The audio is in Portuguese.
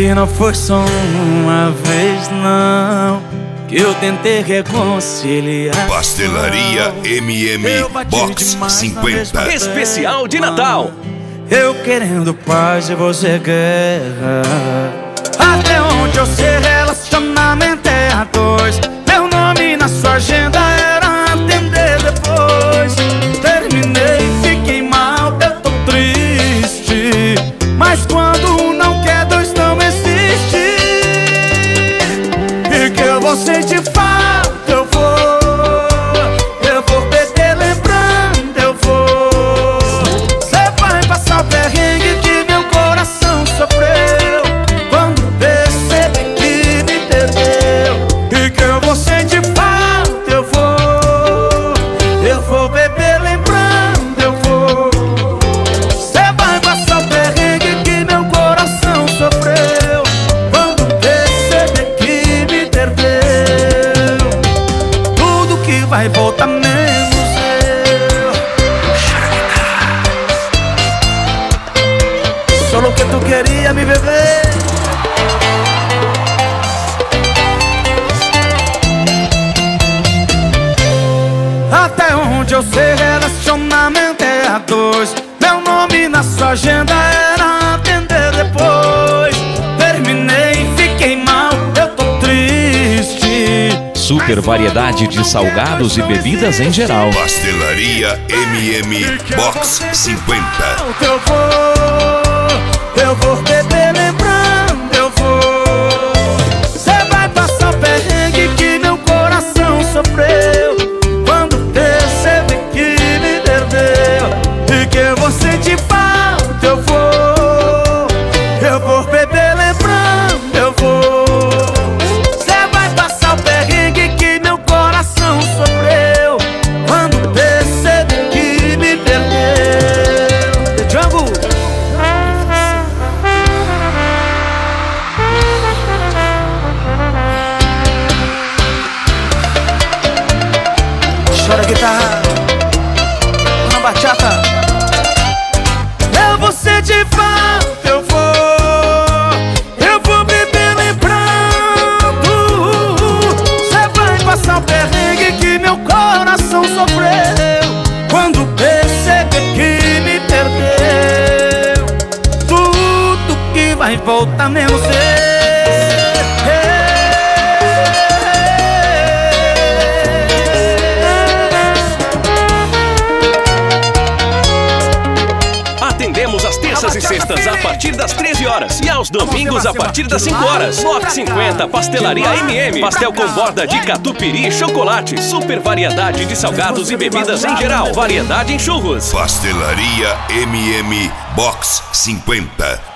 E não foi só uma vez não que eu tentei reconciliar. Pastelaria MM Box 50. Especial de Natal. Eu querendo paz e você guerra. Até onde eu sei, relacionamento é a dois. Meu nome na sua agenda era atender depois. Terminei, fiquei mal, eu tô triste. Mas quando não quer, dois não existe. E que eu vou sentir falta, eu vou beber lembrando, eu vou. Cê vai passar o perrengue que meu coração sofreu quando perceber que me perdeu. E que eu vou sentir falta, eu vou beber lembrando, eu vou. Cê vai passar o perrengue que meu coração sofreu quando perceber que me perdeu. Tudo que vai voltar menos eu. Só lo que tu queria me beber. Até onde eu sei, relacionamento é a dois. Meu nome na sua agenda era atender depois. Terminei, fiquei mal, eu tô triste. Super variedade de salgados e bebidas em geral. Pastelaria MM Box 50. Eu vou beber lembrando, eu vou. Cê vai passar o perrengue que meu coração sofreu quando perceber que me perdeu. E que eu vou sentir falta, eu vou beber lembrando, eu vou. Cê vai passar o perrengue que meu coração sofreu quando perceber que me perdeu. The Jungle. Chora guitarra, na bachata. Eu vou sentir falta, eu vou beber lembrando. Cê vai passar o perrengue que meu coração sofreu quando perceber que me perdeu. Tudo que vai voltar menos eu. Atendemos às terças e sextas a partir das 13 horas e aos domingos a partir das 5 horas. Box 50, Pastelaria MM. Pastel com borda de catupiry e chocolate. Super variedade de salgados e bebidas em geral. Variedade em churros. Pastelaria MM Box 50.